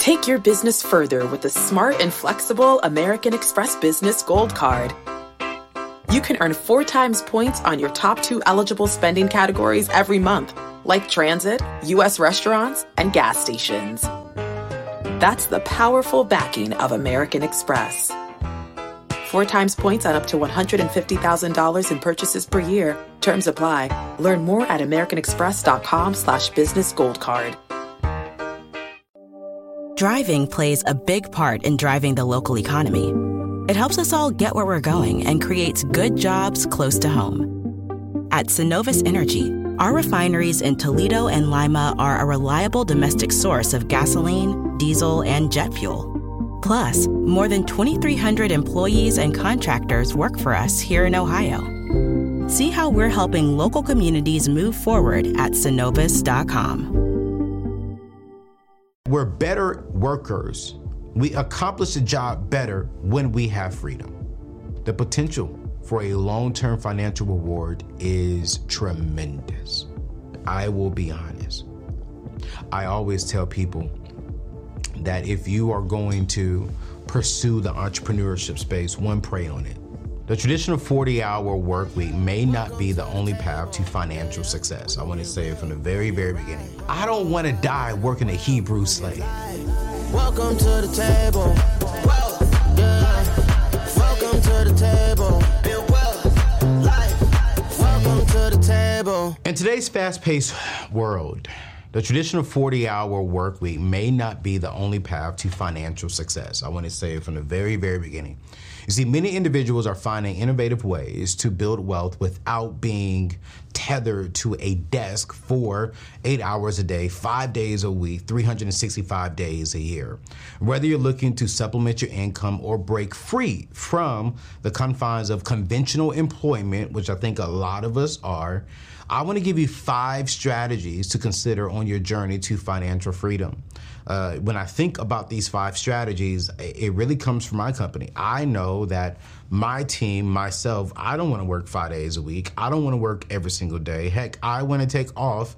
Take your business further with the smart and flexible American Express Business Gold Card. You can earn 4 times points on your top 2 eligible spending categories every month, like transit, U.S. restaurants, and gas stations. That's the powerful backing of American Express. 4 times points on up to $150,000 in purchases per year. Terms apply. Learn more at americanexpress.com/businessgoldcard. Driving plays a big part in driving the local economy. It helps us all get where we're going and creates good jobs close to home. At Synovus Energy, our refineries in Toledo and Lima are a reliable domestic source of gasoline, diesel, and jet fuel. Plus, more than 2,300 employees and contractors work for us here in Ohio. See how we're helping local communities move forward at Synovus.com. We're better workers. We accomplish the job better when we have freedom. The potential for a long-term financial reward is tremendous. I will be honest. I always tell people that if you are going to pursue the entrepreneurship space, pray on it. The traditional 40-hour work week may not be the only path to financial success. I want to say it from the very, very beginning. I don't want to die working a Hebrew slave. Welcome to the table. Welcome to the table. Welcome to the table. In today's fast-paced world, the traditional 40-hour work week may not be the only path to financial success. I want to say it from the very, very beginning. You see, many individuals are finding innovative ways to build wealth without being tethered to a desk for 8 hours a day, 5 days a week, 365 days a year. Whether you're looking to supplement your income or break free from the confines of conventional employment, which I think a lot of us are, I want to give you 5 strategies to consider on your journey to financial freedom. When I think about these 5 strategies, it really comes from my company. I know that my team, myself, I don't want to work 5 days a week. I don't want to work every single day. Heck, I want to take off,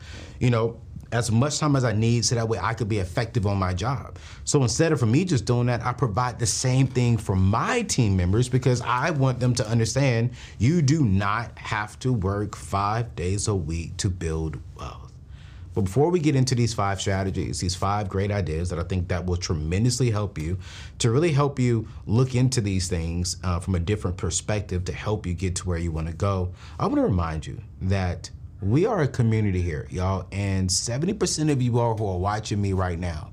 as much time as I need so that way I could be effective on my job. So instead of for me just doing that, I provide the same thing for my team members because I want them to understand you do not have to work 5 days a week to build wealth. But before we get into these 5 strategies, these 5 great ideas that I think that will tremendously help you, to really help you look into these things from a different perspective to help you get to where you want to go, I want to remind you that we are a community here, y'all, and 70% of you all who are watching me right now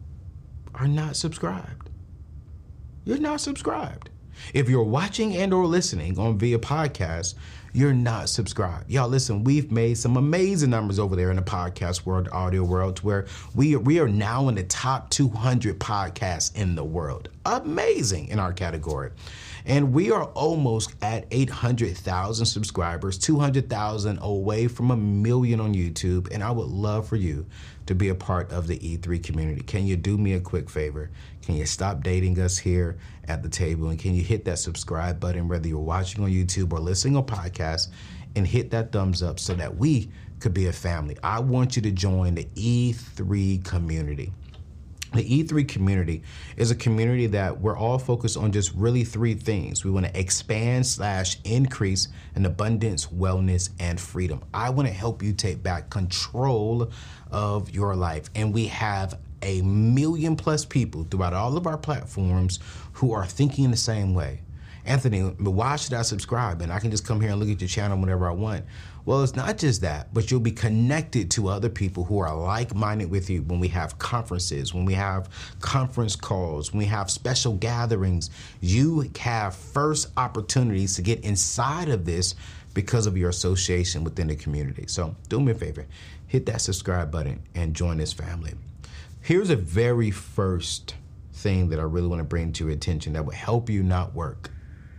are not subscribed. You're not subscribed. If you're watching and or listening on via podcast, you're not subscribed. Y'all, listen, we've made some amazing numbers over there in the podcast world, audio world, where we are now in the top 200 podcasts in the world. Amazing in our category. And we are almost at 800,000 subscribers, 200,000 away from 1 million on YouTube. And I would love for you to be a part of the E3 community. Can you do me a quick favor? Can you stop dating us here at the table? And can you hit that subscribe button, whether you're watching on YouTube or listening on podcast, and hit that thumbs up so that we could be a family. I want you to join the E3 community. The E3 community is a community that we're all focused on just really 3 things. We want to expand/increase in abundance, wellness, and freedom. I want to help you take back control of your life. And we have 1 million+ people throughout all of our platforms who are thinking the same way. Anthony, why should I subscribe? And I can just come here and look at your channel whenever I want. Well, it's not just that, but you'll be connected to other people who are like-minded with you when we have conferences, when we have conference calls, when we have special gatherings. You have first opportunities to get inside of this because of your association within the community. So do me a favor, hit that subscribe button and join this family. Here's a very first thing that I really want to bring to your attention that will help you not work,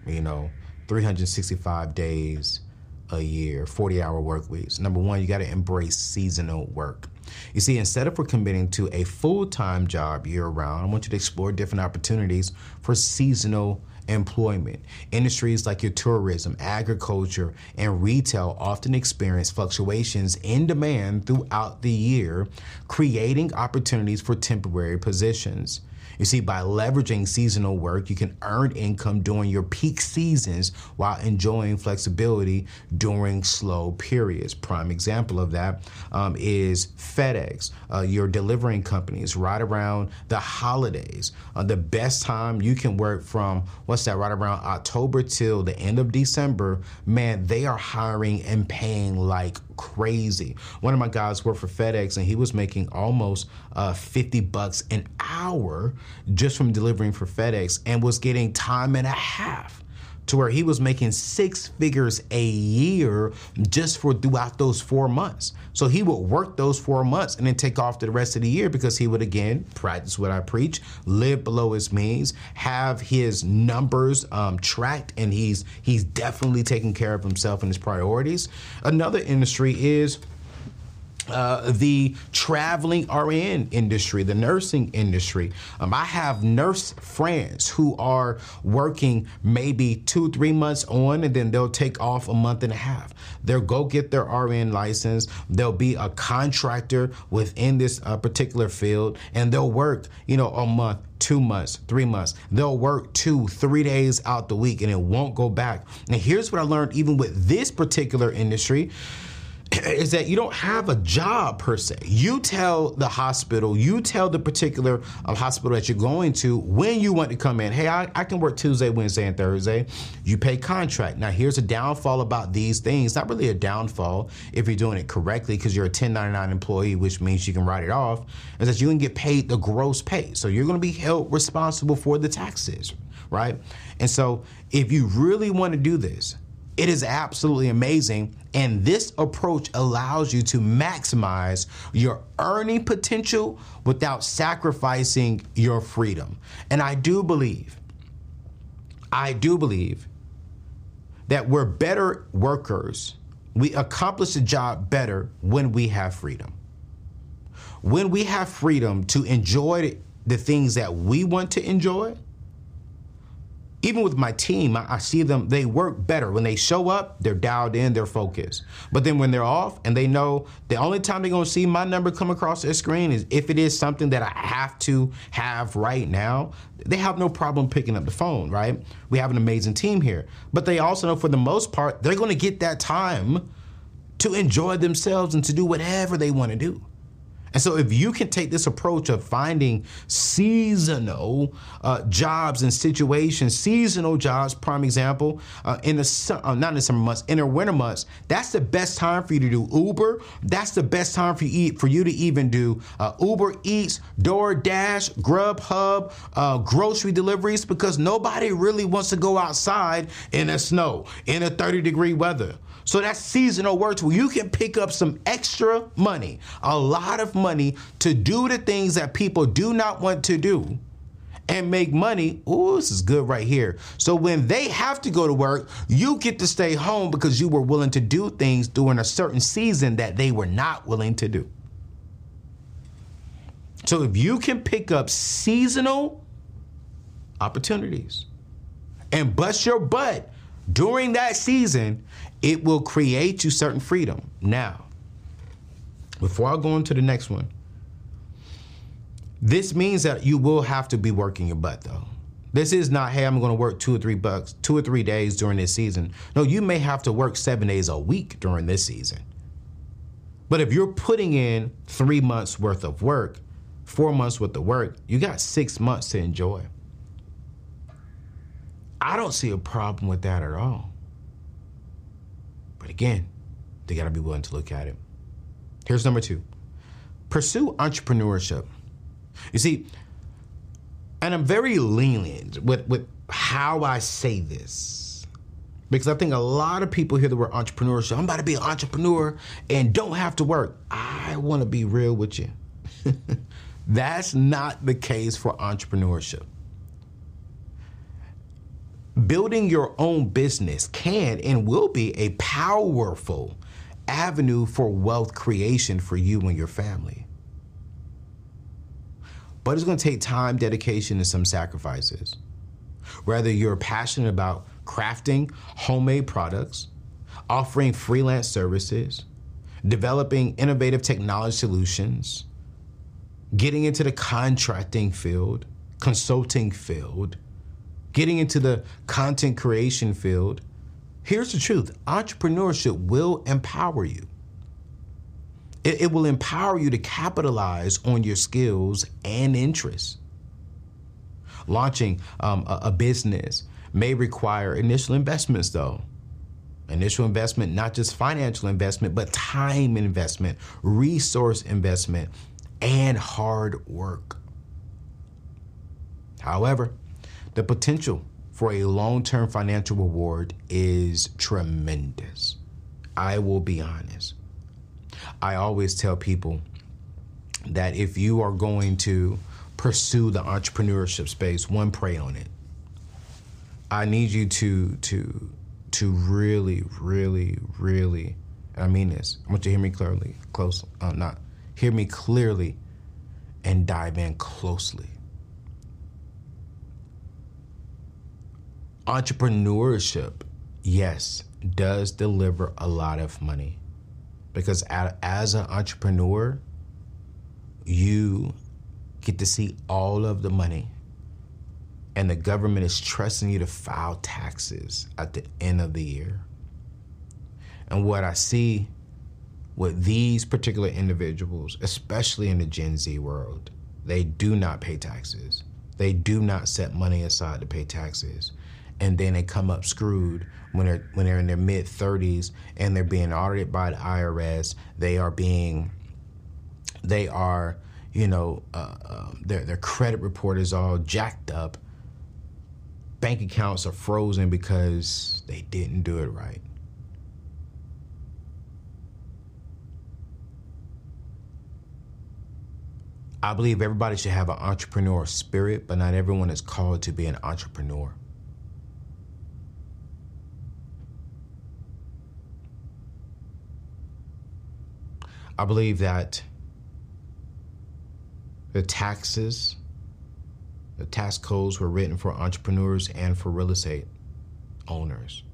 365 days a year, 40-hour work weeks. Number 1, you got to embrace seasonal work. You see, instead of committing to a full-time job year-round, I want you to explore different opportunities for seasonal employment. Industries like your tourism, agriculture, and retail often experience fluctuations in demand throughout the year, creating opportunities for temporary positions. You see, by leveraging seasonal work, you can earn income during your peak seasons while enjoying flexibility during slow periods. Prime example of that is FedEx, your delivering companies right around the holidays. The best time you can work from, right around October till the end of December, man, they are hiring and paying like crazy. One of my guys worked for FedEx and he was making almost $50 an hour just from delivering for FedEx and was getting time and a half to where he was making 6 figures a year just for throughout those 4 months. So he would work those 4 months and then take off to the rest of the year because he would, again, practice what I preach, live below his means, have his numbers tracked, and he's definitely taking care of himself and his priorities. Another industry is the traveling RN industry, the nursing industry. I have nurse friends who are working maybe 2-3 months on, and then they'll take off a month and a half. They'll go get their RN license. They'll be a contractor within this particular field, and they'll work, a month, 2 months, 3 months. They'll work 2-3 days out the week, and it won't go back. And here's what I learned even with this particular industry, is that you don't have a job per se. You tell the hospital, you tell the particular hospital that you're going to when you want to come in. Hey, I can work Tuesday, Wednesday, and Thursday. You pay contract. Now, here's a downfall about these things. Not really a downfall if you're doing it correctly because you're a 1099 employee, which means you can write it off, is that you can get paid the gross pay. So you're going to be held responsible for the taxes, right? And so if you really want to do this, it is absolutely amazing, and this approach allows you to maximize your earning potential without sacrificing your freedom. And I do believe that we're better workers. We accomplish the job better when we have freedom. When we have freedom to enjoy the things that we want to enjoy. Even with my team, I see them, they work better. When they show up, they're dialed in, they're focused. But then when they're off and they know the only time they're going to see my number come across their screen is if it is something that I have to have right now, they have no problem picking up the phone, right? We have an amazing team here. But they also know for the most part, they're going to get that time to enjoy themselves and to do whatever they want to do. And so if you can take this approach of finding seasonal jobs and situations, seasonal jobs, prime example, not in the summer months, in the winter months, that's the best time for you to do Uber. That's the best time for you to even do Uber Eats, DoorDash, Grubhub, grocery deliveries, because nobody really wants to go outside in the snow, in a 30-degree weather. So that's seasonal work where you can pick up some extra money, a lot of money, to do the things that people do not want to do and make money. Ooh, this is good right here. So when they have to go to work, you get to stay home because you were willing to do things during a certain season that they were not willing to do. So if you can pick up seasonal opportunities and bust your butt during that season, it will create you certain freedom. Now, before I go on to the next one, this means that you will have to be working your butt, though. This is not, hey, I'm going to work 2 or 3 days during this season. No, you may have to work 7 days a week during this season. But if you're putting in 3 months worth of work, 4 months worth of work, you got 6 months to enjoy. I don't see a problem with that at all. But again, they got to be willing to look at it. Here's number 2. Pursue entrepreneurship. You see, and I'm very lenient with how I say this, because I think a lot of people hear the word entrepreneurship. I'm about to be an entrepreneur and don't have to work. I want to be real with you. That's not the case for entrepreneurship. Building your own business can and will be a powerful avenue for wealth creation for you and your family. But it's going to take time, dedication, and some sacrifices. Whether you're passionate about crafting homemade products, offering freelance services, developing innovative technology solutions, getting into the contracting field, consulting field, getting into the content creation field, here's the truth. Entrepreneurship will empower you. It will empower you to capitalize on your skills and interests. Launching a business may require initial investments, though. Initial investment, not just financial investment, but time investment, resource investment, and hard work. However, the potential for a long-term financial reward is tremendous. I will be honest. I always tell people that if you are going to pursue the entrepreneurship space, one, pray on it. I need you to really, really, really, and I mean this, I want you to hear me clearly, hear me clearly and dive in closely. Entrepreneurship, yes, does deliver a lot of money, because as an entrepreneur, you get to see all of the money, and the government is trusting you to file taxes at the end of the year. And what I see with these particular individuals, especially in the Gen Z world, they do not pay taxes. They do not set money aside to pay taxes. And then they come up screwed when they're in their mid-30s and they're being audited by the IRS. Their credit report is all jacked up. Bank accounts are frozen because they didn't do it right. I believe everybody should have an entrepreneurial spirit, but not everyone is called to be an entrepreneur. I believe that the tax codes were written for entrepreneurs and for real estate owners.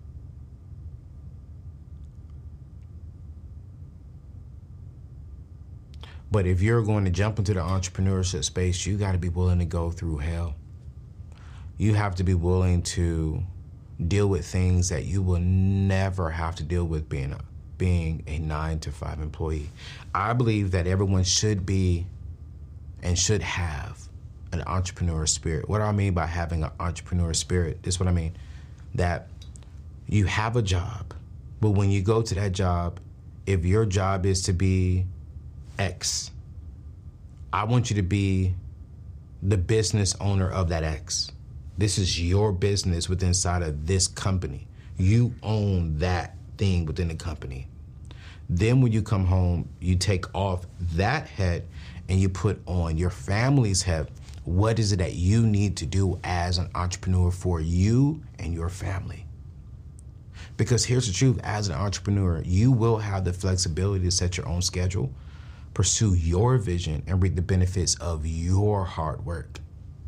But if you're going to jump into the entrepreneurship space, you got to be willing to go through hell. You have to be willing to deal with things that you will never have to deal with being a 9-to-5 employee. I believe that everyone should be and should have an entrepreneur spirit. What do I mean by having an entrepreneur spirit? This is what I mean. That you have a job, but when you go to that job, if your job is to be X, I want you to be the business owner of that X. This is your business within inside of this company. You own that thing within the company. Then when you come home, you take off that head and you put on your family's head. What is it that you need to do as an entrepreneur for you and your family? Because here's the truth, as an entrepreneur, you will have the flexibility to set your own schedule, pursue your vision, and reap the benefits of your hard work.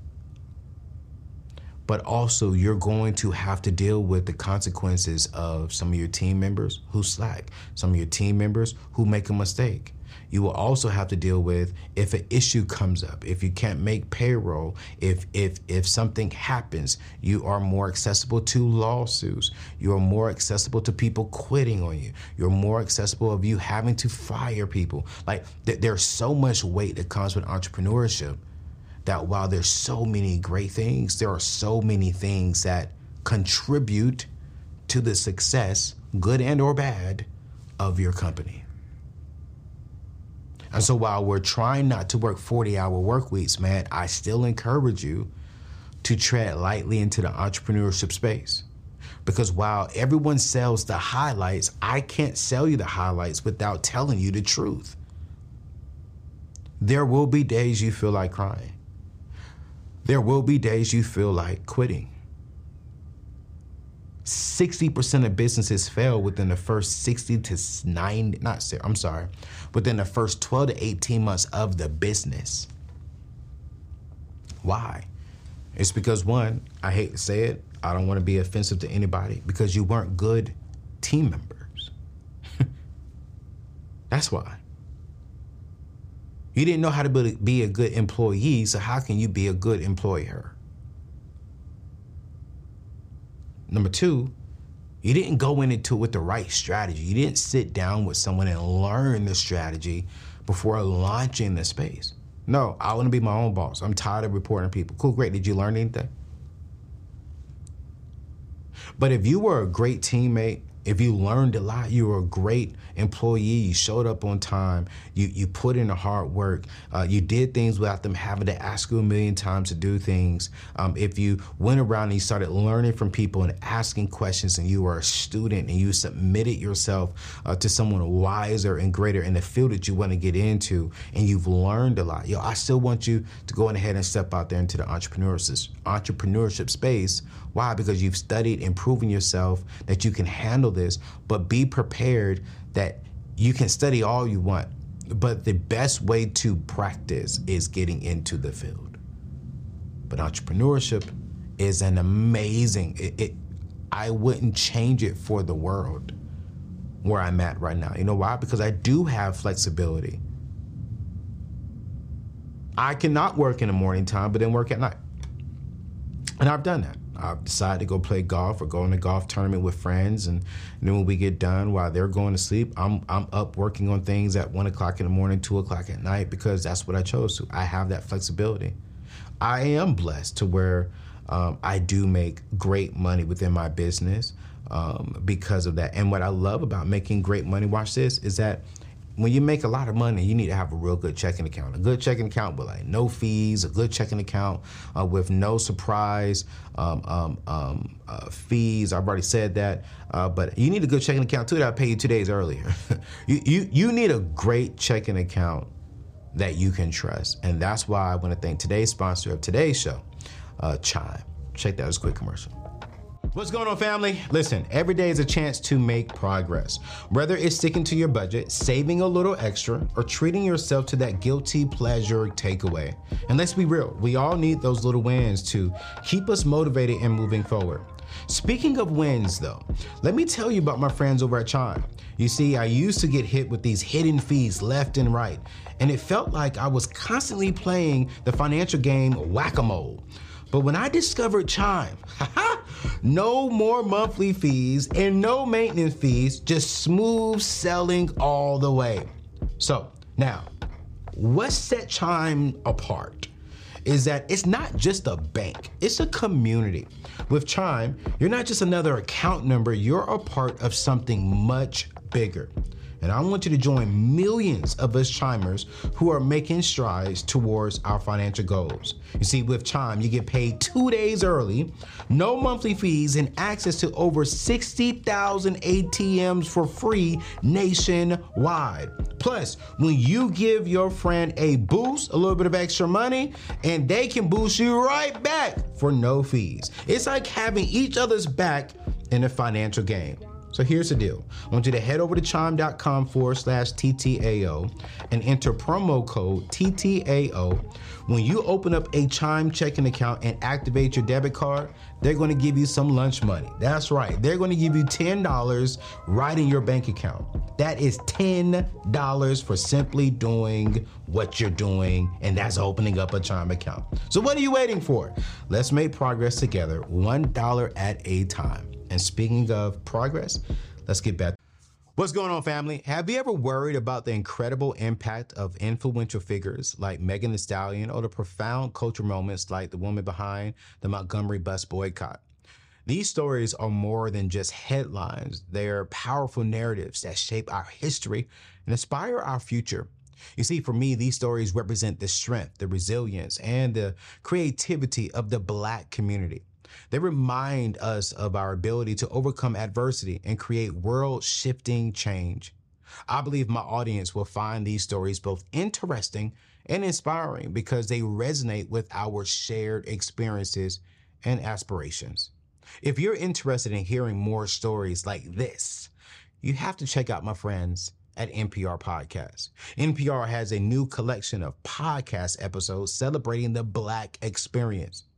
But also, you're going to have to deal with the consequences of some of your team members who slack, some of your team members who make a mistake. You will also have to deal with if an issue comes up, if you can't make payroll, if something happens, you are more accessible to lawsuits. You are more accessible to people quitting on you. You're more accessible of you having to fire people. Like there's so much weight that comes with entrepreneurship that while there's so many great things, there are so many things that contribute to the success, good and or bad, of your company. And so while we're trying not to work 40-hour work weeks, man, I still encourage you to tread lightly into the entrepreneurship space. Because while everyone sells the highlights, I can't sell you the highlights without telling you the truth. There will be days you feel like crying. There will be days you feel like quitting. 60% of businesses fail within the first within the first 12 to 18 months of the business. Why? It's because, one, I hate to say it, I don't want to be offensive to anybody, because you weren't good team members. That's why. You didn't know how to be a good employee, so how can you be a good employer? Number two, you didn't go into it with the right strategy. You didn't sit down with someone and learn the strategy before launching the space. No, I want to be my own boss. I'm tired of reporting people. Cool, great. Did you learn anything? But if you were a great teammate, if you learned a lot, you were a great employee, you showed up on time, you put in the hard work, you did things without them having to ask you a million times to do things. If you went around and you started learning from people and asking questions, and you were a student and you submitted yourself to someone wiser and greater in the field that you want to get into, and you've learned a lot. I still want you to go ahead and step out there into the entrepreneurship space. Why? Because you've studied and proven yourself that you can handle this, but be prepared that you can study all you want, but the best way to practice is getting into the field. But entrepreneurship is an amazing, I wouldn't change it for the world where I'm at right now. You know why? Because I do have flexibility. I cannot work in the morning time, but then work at night. And I've done that. I've decided to go play golf or go in a golf tournament with friends, and then when we get done, while they're going to sleep, I'm up working on things at 1 o'clock in the morning, 2 o'clock at night, because that's what I chose to. I have that flexibility. I am blessed to where I do make great money within my business because of that. And what I love about making great money, watch this, is that when you make a lot of money, you need to have a real good checking account. A good checking account with like no fees, a good checking account with no surprise fees. I've already said that, but you need a good checking account too that'll pay you 2 days earlier. You need a great checking account that you can trust. And that's why I want to thank today's sponsor of today's show, Chime. Check that as a quick commercial. What's going on, family? Listen, every day is a chance to make progress. Whether it's sticking to your budget, saving a little extra, or treating yourself to that guilty pleasure takeaway. And let's be real, we all need those little wins to keep us motivated and moving forward. Speaking of wins, though, let me tell you about my friends over at Chime. You see, I used to get hit with these hidden fees left and right, and it felt like I was constantly playing the financial game whack-a-mole. But when I discovered Chime, no more monthly fees and no maintenance fees, just smooth selling all the way. So now, what set Chime apart is that it's not just a bank, it's a community. With Chime, you're not just another account number, you're a part of something much bigger. And I want you to join millions of us Chimers who are making strides towards our financial goals. You see, with Chime, you get paid 2 days early, no monthly fees, and access to over 60,000 ATMs for free nationwide. Plus, when you give your friend a boost, a little bit of extra money, and they can boost you right back for no fees. It's like having each other's back in a financial game. So here's the deal. I want you to head over to chime.com/TTAO and enter promo code TTAO. When you open up a Chime checking account and activate your debit card, they're going to give you some lunch money. That's right. They're going to give you $10 right in your bank account. That is $10 for simply doing what you're doing, and that's opening up a Chime account. So what are you waiting for? Let's make progress together, $1 at a time. And speaking of progress, let's get back. What's going on, family? Have you ever worried about the incredible impact of influential figures like Megan Thee Stallion, or the profound cultural moments like the woman behind the Montgomery bus boycott? These stories are more than just headlines. They're powerful narratives that shape our history and inspire our future. You see, for me, these stories represent the strength, the resilience, and the creativity of the Black community. They remind us of our ability to overcome adversity and create world-shifting change. I believe my audience will find these stories both interesting and inspiring because they resonate with our shared experiences and aspirations. If you're interested in hearing more stories like this, you have to check out my friends at NPR Podcasts. NPR has a new collection of podcast episodes celebrating the Black experience.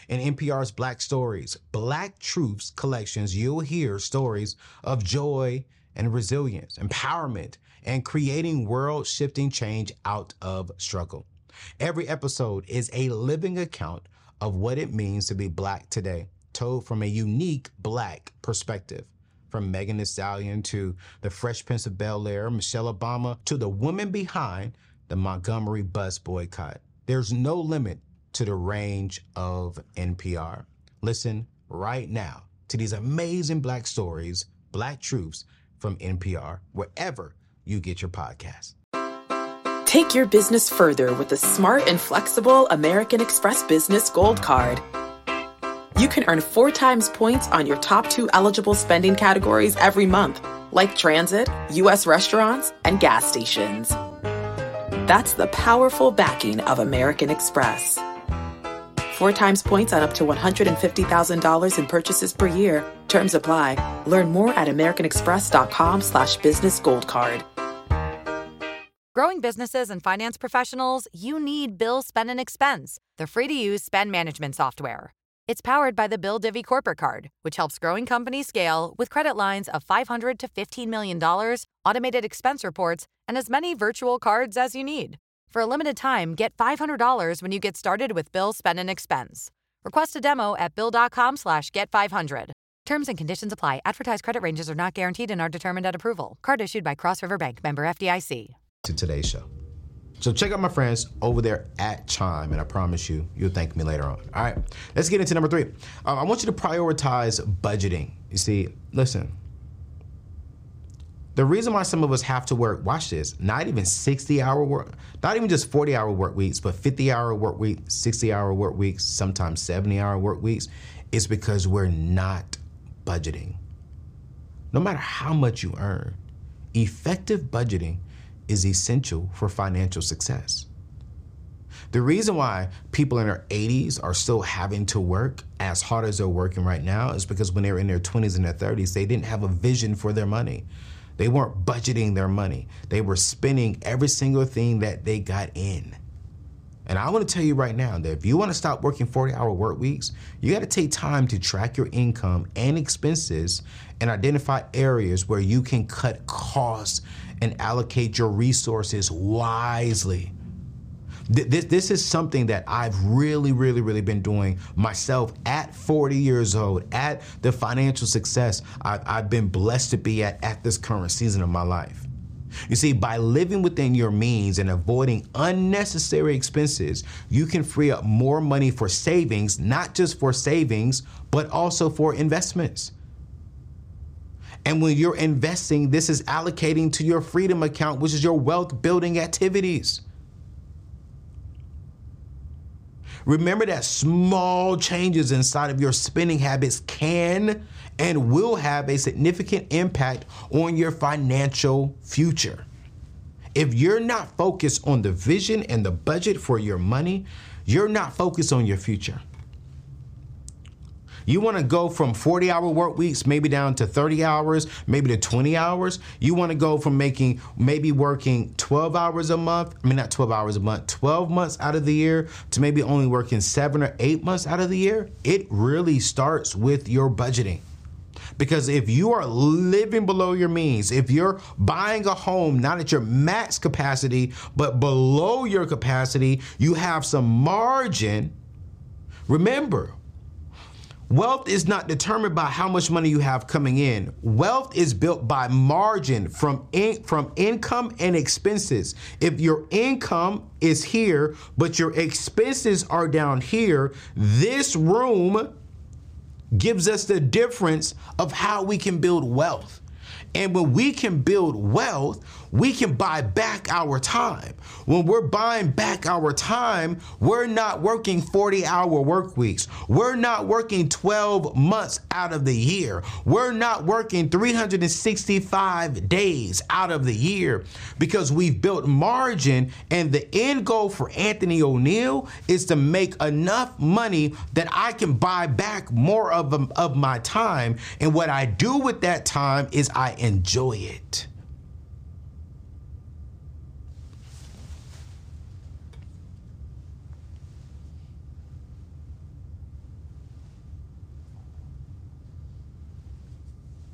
In NPR's Black Stories, Black Truths collections, you'll hear stories of joy and resilience, empowerment, and creating world-shifting change out of struggle. Every episode is a living account of what it means to be Black today, told from a unique Black perspective. From Megan Thee Stallion to the Fresh Prince of Bel-Air, Michelle Obama, to the woman behind the Montgomery bus boycott. There's no limit to the range of NPR. Listen right now to these amazing Black stories, Black truths from NPR, wherever you get your podcasts. Take your business further with the smart and flexible American Express Business Gold Card. You can earn 4 times points on your top 2 eligible spending categories every month, like transit, U.S. restaurants, and gas stations. That's the powerful backing of American Express. 4 times points on up to $150,000 in purchases per year. Terms apply. Learn more at americanexpress.com/business gold card. Growing businesses and finance professionals, you need Bill Spend and Expense, the free-to-use spend management software. It's powered by the Bill Divvy Corporate Card, which helps growing companies scale with credit lines of $500 to $15 million, automated expense reports, and as many virtual cards as you need. For a limited time, get $500 when you get started with Bill Spend and Expense. Request a demo at bill.com/get500. Terms and conditions apply. Advertised credit ranges are not guaranteed and are determined at approval. Card issued by Cross River Bank, member FDIC. To today's show. So check out my friends over there at Chime, and I promise you'll thank me later on. All right, let's get into number 3. I want you to prioritize budgeting. You see, listen, the reason why some of us have to work, watch this, not even 60-hour work, not even just 40-hour work weeks, but 50-hour work weeks, 60-hour work weeks, sometimes 70-hour work weeks, is because we're not budgeting. No matter how much you earn, effective budgeting is essential for financial success. The reason why people in their 80s are still having to work as hard as they're working right now is because when they were in their 20s and their 30s, they didn't have a vision for their money. They weren't budgeting their money. They were spending every single thing that they got in. And I want to tell you right now that if you want to stop working 40-hour work weeks, you got to take time to track your income and expenses and identify areas where you can cut costs and allocate your resources wisely. This is something that I've really been doing myself at 40 years old, at the financial success I've been blessed to be at this current season of my life. You see, by living within your means and avoiding unnecessary expenses, you can free up more money for savings, not just for savings, but also for investments. And when you're investing, this is allocating to your freedom account, which is your wealth building activities. Remember that small changes inside of your spending habits can and will have a significant impact on your financial future. If you're not focused on the vision and the budget for your money, you're not focused on your future. You want to go from 40-hour work weeks, maybe down to 30 hours, maybe to 20 hours. You want to go from maybe working 12 hours a month, 12 months out of the year to maybe only working 7 or 8 months out of the year. It really starts with your budgeting. Because if you are living below your means, if you're buying a home not at your max capacity, but below your capacity, you have some margin. Remember, wealth is not determined by how much money you have coming in. Wealth is built by margin from income and expenses. If your income is here, but your expenses are down here, this room gives us the difference of how we can build wealth. And when we can build wealth, we can buy back our time. When we're buying back our time, we're not working 40-hour work weeks. We're not working 12 months out of the year. We're not working 365 days out of the year because we've built margin, and the end goal for Anthony O'Neill is to make enough money that I can buy back more of my time. And what I do with that time is I enjoy it.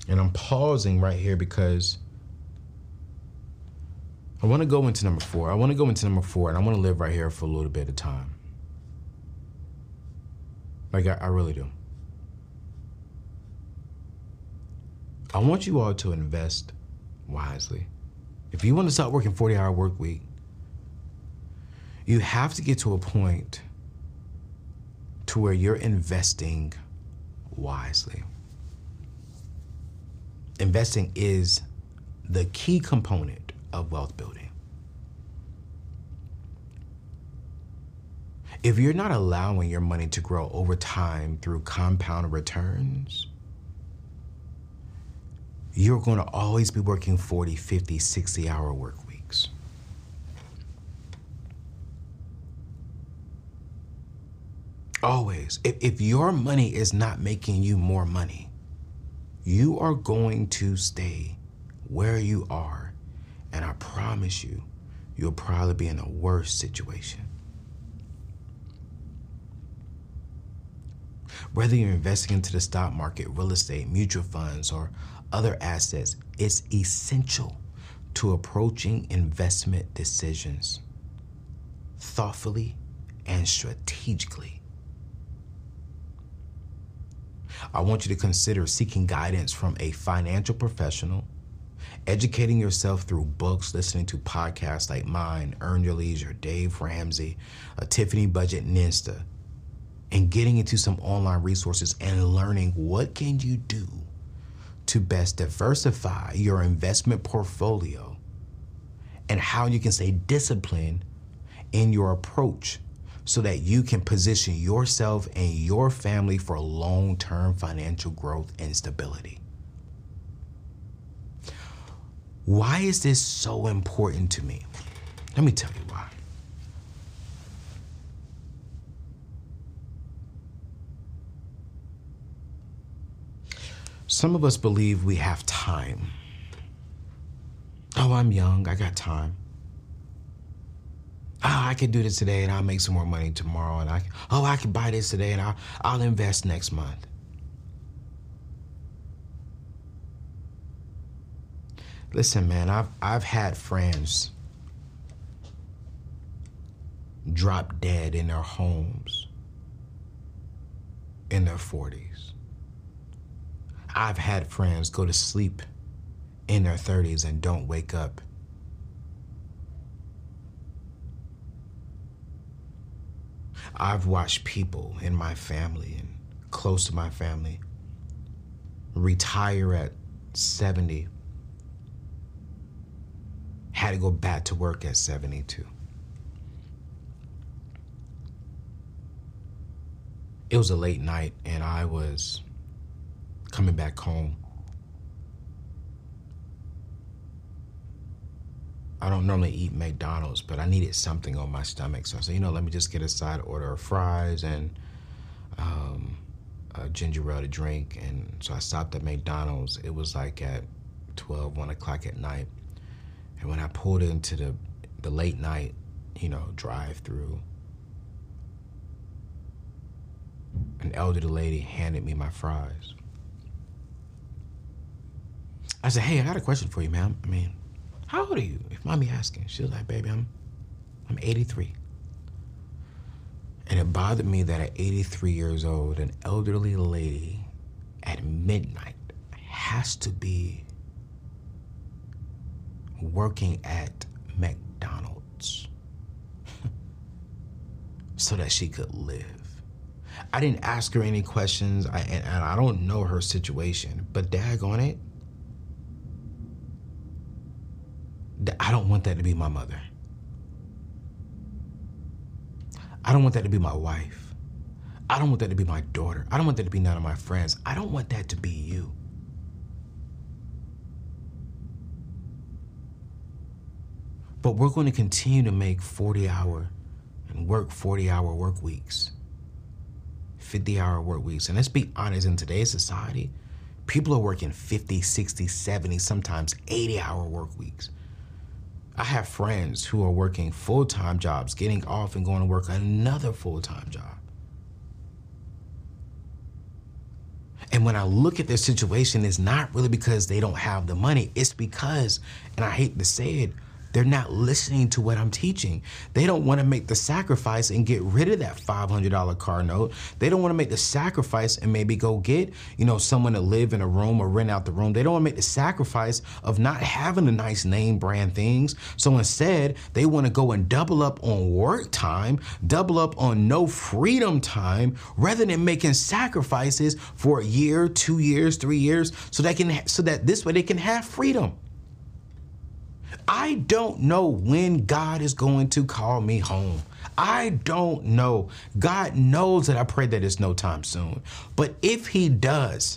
And I'm pausing right here because I want to go into number 4. And I want to live right here for a little bit of time. Like, I really do. I want you all to invest wisely. If you want to start working 40-hour work week, you have to get to a point to where you're investing wisely. Investing is the key component of wealth building. If you're not allowing your money to grow over time through compound returns, you're going to always be working 40, 50, 60-hour work weeks. Always. If your money is not making you more money, you are going to stay where you are. And I promise you, you'll probably be in a worse situation. Whether you're investing into the stock market, real estate, mutual funds, or other assets, it's essential to approaching investment decisions thoughtfully and strategically. I want you to consider seeking guidance from a financial professional, educating yourself through books, listening to podcasts like mine, Earn Your Leisure, Dave Ramsey, Tiffany Budget Ninsta, and getting into some online resources and learning what can you do to best diversify your investment portfolio and how you can stay disciplined in your approach so that you can position yourself and your family for long-term financial growth and stability. Why is this so important to me? Let me tell you why. Some of us believe we have time. Oh, I'm young, I got time. I can do this today and I'll make some more money tomorrow. And I can buy this today and I'll invest next month. Listen, man, I've had friends drop dead in their homes in their 40s. I've had friends go to sleep in their 30s and don't wake up. I've watched people in my family and close to my family retire at 70, had to go back to work at 72. It was a late night and I was coming back home. I don't normally eat McDonald's, but I needed something on my stomach. So I said, let me just get a side order of fries and a ginger ale to drink. And so I stopped at McDonald's. It was like at 1 o'clock at night. And when I pulled into the late night, drive-through, an elderly lady handed me my fries. I said, hey, I got a question for you, ma'am. How old are you, if mommy asking? She was like, baby, I'm 83. And it bothered me that at 83 years old, an elderly lady at midnight has to be working at McDonald's so that she could live. I didn't ask her any questions, and I don't know her situation, but daggone it, I don't want that to be my mother. I don't want that to be my wife. I don't want that to be my daughter. I don't want that to be none of my friends. I don't want that to be you. But we're going to continue to make 40-hour and work 40-hour work weeks, 50-hour work weeks. And let's be honest, in today's society, people are working 50, 60, 70, sometimes 80-hour work weeks. I have friends who are working full-time jobs, getting off and going to work another full-time job. And when I look at their situation, it's not really because they don't have the money. It's because, and I hate to say it, they're not listening to what I'm teaching. They don't want to make the sacrifice and get rid of that $500 car note. They don't want to make the sacrifice and maybe go get, someone to live in a room or rent out the room. They don't want to make the sacrifice of not having the nice name brand things. So instead, they want to go and double up on work time, double up on no freedom time, rather than making sacrifices for a year, 2 years, 3 years, so that this way they can have freedom. I don't know when God is going to call me home. I don't know. God knows that I pray that it's no time soon. But if he does,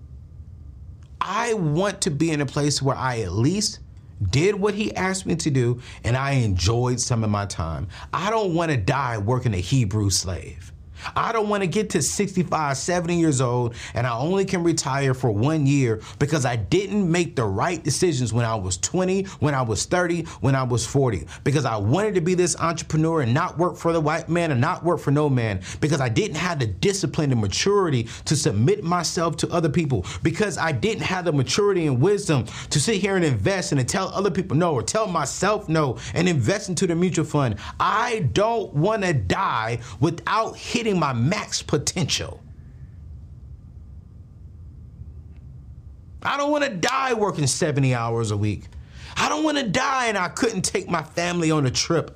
I want to be in a place where I at least did what he asked me to do and I enjoyed some of my time. I don't want to die working a Hebrew slave. I don't want to get to 65, 70 years old and I only can retire for 1 year because I didn't make the right decisions when I was 20, when I was 30, when I was 40. Because I wanted to be this entrepreneur and not work for the white man and not work for no man. Because I didn't have the discipline and maturity to submit myself to other people. Because I didn't have the maturity and wisdom to sit here and invest and to tell other people no or tell myself no and invest into the mutual fund. I don't want to die without hitting my max potential. I don't want to die working 70 hours a week. I don't want to die and I couldn't take my family on a trip.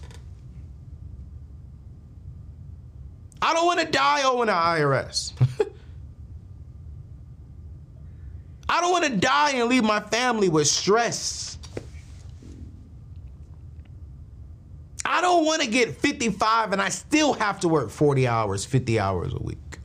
I don't want to die owing the IRS. I don't want to die and leave my family with stress. I don't want to get 55 and I still have to work 40 hours, 50 hours a week.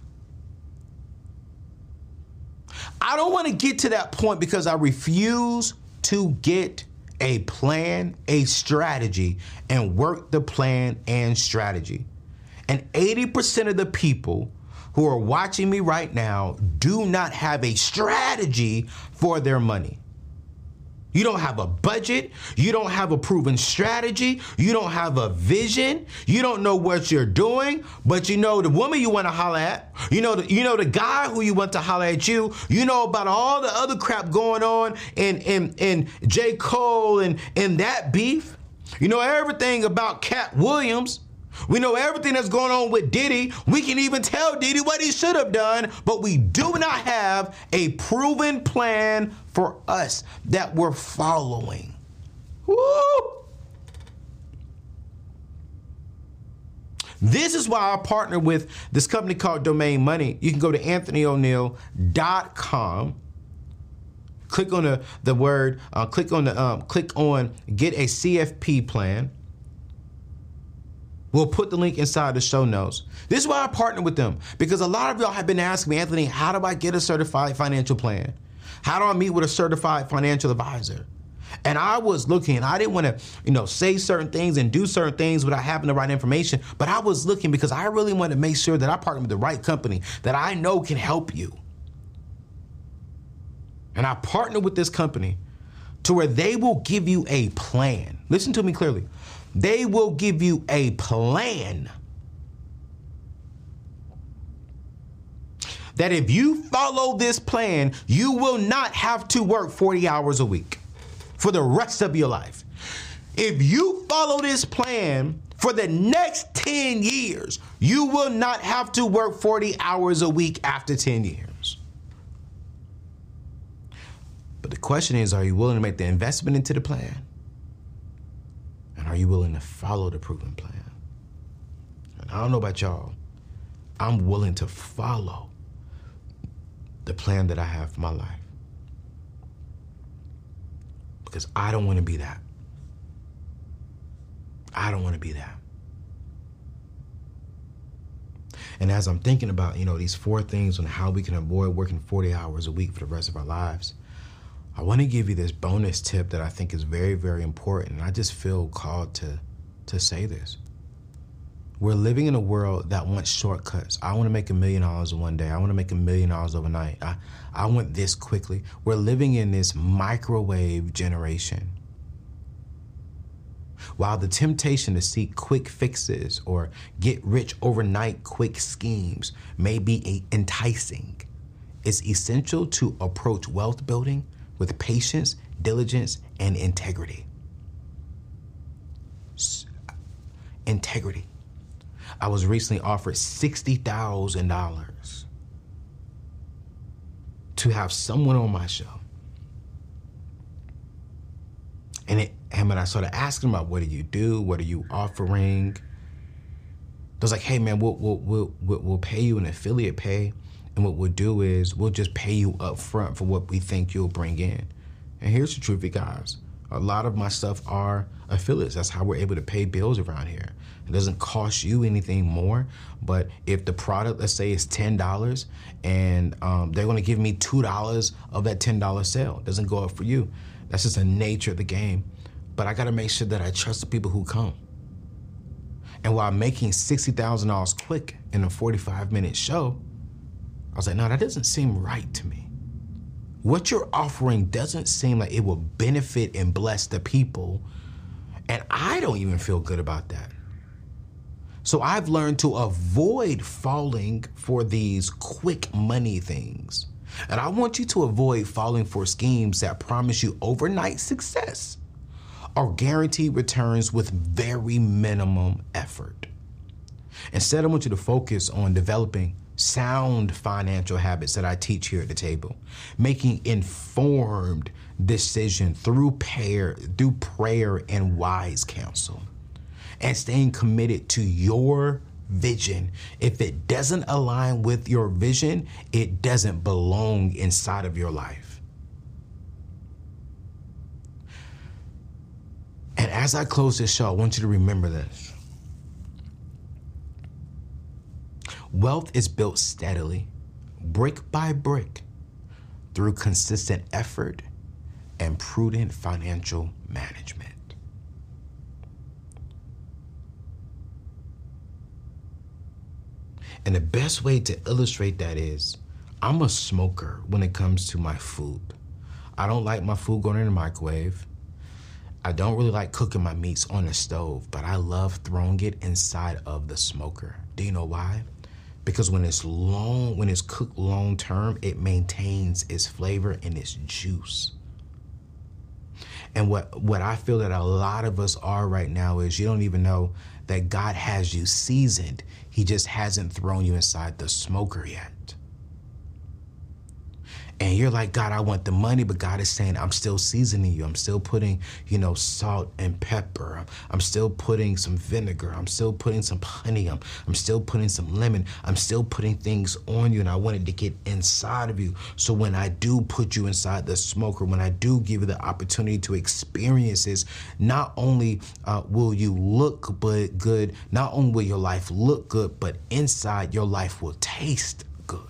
I don't want to get to that point because I refuse to get a plan, a strategy, and work the plan and strategy. And 80% of the people who are watching me right now do not have a strategy for their money. You don't have a budget. You don't have a proven strategy. You don't have a vision. You don't know what you're doing, but you know the woman you want to holler at. You know the guy who you want to holler at you. You know about all the other crap going on in J. Cole and that beef. You know everything about Cat Williams. We know everything that's going on with Diddy. We can even tell Diddy what he should have done, but we do not have a proven plan for us that we're following. Woo! This is why I partner with this company called Domain Money. You can go to anthonyoneal.com. Click on the word, click on get a CFP plan. We'll put the link inside the show notes. This is why I partner with them, because a lot of y'all have been asking me, Anthony, how do I get a certified financial plan? How do I meet with a certified financial advisor? And I was looking, and I didn't want to, say certain things and do certain things without having the right information, but I was looking because I really wanted to make sure that I partner with the right company that I know can help you. And I partner with this company to where they will give you a plan. Listen to me clearly. They will give you a plan that if you follow this plan, you will not have to work 40 hours a week for the rest of your life. If you follow this plan for the next 10 years, you will not have to work 40 hours a week after 10 years. But the question is, are you willing to make the investment into the plan? And are you willing to follow the proven plan? And I don't know about y'all. I'm willing to follow the plan that I have for my life. Because I don't want to be that. I don't want to be that. And as I'm thinking about, these 4 things on how we can avoid working 40 hours a week for the rest of our lives, I want to give you this bonus tip that I think is very, very important. And I just feel called to say this. We're living in a world that wants shortcuts. I want to make $1 million in one day. I want to make $1 million overnight. I want this quickly. We're living in this microwave generation. While the temptation to seek quick fixes or get rich overnight quick schemes may be enticing, it's essential to approach wealth building with patience, diligence, and integrity. Integrity. I was recently offered $60,000 to have someone on my show. And when I started asking about what do you do, what are you offering, I was like, hey man, we'll pay you an affiliate pay, and what we'll do is we'll just pay you up front for what we think you'll bring in. And here's the truth, guys. A lot of my stuff are affiliates. That's how we're able to pay bills around here. It doesn't cost you anything more, but if the product, let's say, is $10 and they're gonna give me $2 of that $10 sale, it doesn't go up for you. That's just the nature of the game. But I gotta make sure that I trust the people who come. And while making $60,000 quick in a 45-minute show, I was like, no, that doesn't seem right to me. What you're offering doesn't seem like it will benefit and bless the people, and I don't even feel good about that. So I've learned to avoid falling for these quick money things. And I want you to avoid falling for schemes that promise you overnight success or guarantee returns with very minimum effort. Instead, I want you to focus on developing sound financial habits that I teach here at the table, making informed decision through prayer and wise counsel, and staying committed to your vision. If it doesn't align with your vision, it doesn't belong inside of your life. And as I close this show, I want you to remember this. Wealth is built steadily, brick by brick, through consistent effort and prudent financial management. And the best way to illustrate that is, I'm a smoker when it comes to my food. I don't like my food going in the microwave. I don't really like cooking my meats on the stove, but I love throwing it inside of the smoker. Do you know why? Because when it's cooked long term, it maintains its flavor and its juice. And what I feel that a lot of us are right now is you don't even know that God has you seasoned. He just hasn't thrown you inside the smoker yet. And you're like, God, I want the money, but God is saying, I'm still seasoning you. I'm still putting, salt and pepper. I'm still putting some vinegar. I'm still putting some honey. I'm still putting some lemon. I'm still putting things on you, and I wanted to get inside of you. So when I do put you inside the smoker, when I do give you the opportunity to experience this, not only will you look good, not only will your life look good, but inside your life will taste good.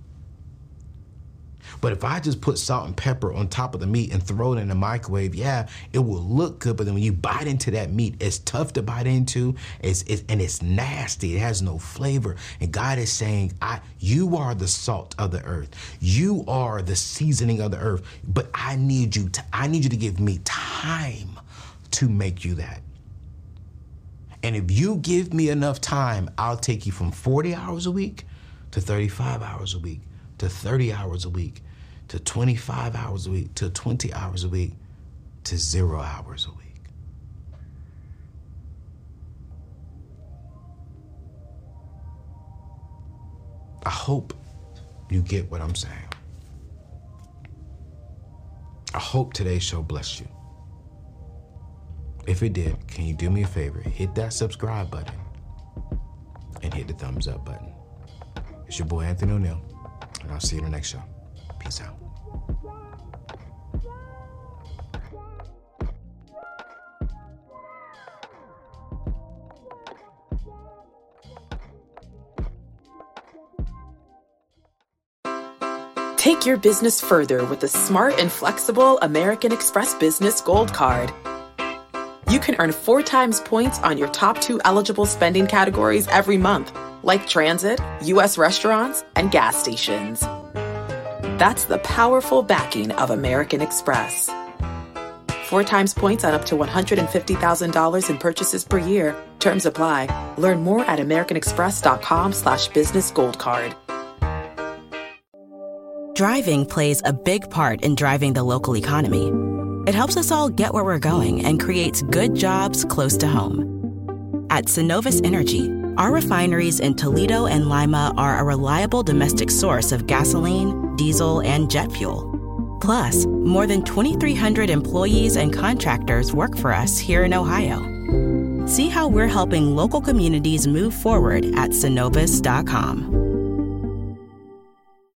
But if I just put salt and pepper on top of the meat and throw it in the microwave, yeah, it will look good. But then when you bite into that meat, it's tough to bite into, and it's nasty. It has no flavor. And God is saying, you are the salt of the earth. You are the seasoning of the earth. But I need you to give me time to make you that. And if you give me enough time, I'll take you from 40 hours a week to 35 hours a week to 30 hours a week to 25 hours a week to 20 hours a week to 0 hours a week. I hope you get what I'm saying. I hope today's show blessed you. If it did, can you do me a favor? Hit that subscribe button and hit the thumbs up button. It's your boy, Anthony O'Neal, and I'll see you in the next show. Peace out. Take your business further with the smart and flexible American Express Business Gold Card. You can earn 4 times points on your top 2 eligible spending categories every month, like transit, U.S. restaurants, and gas stations. That's the powerful backing of American Express. 4 times points on up to $150,000 in purchases per year. Terms apply. Learn more at americanexpress.com/businessgoldcard. Driving plays a big part in driving the local economy. It helps us all get where we're going and creates good jobs close to home. At Synovus Energy, our refineries in Toledo and Lima are a reliable domestic source of gasoline, diesel, and jet fuel. Plus, more than 2,300 employees and contractors work for us here in Ohio. See how we're helping local communities move forward at Synovus.com.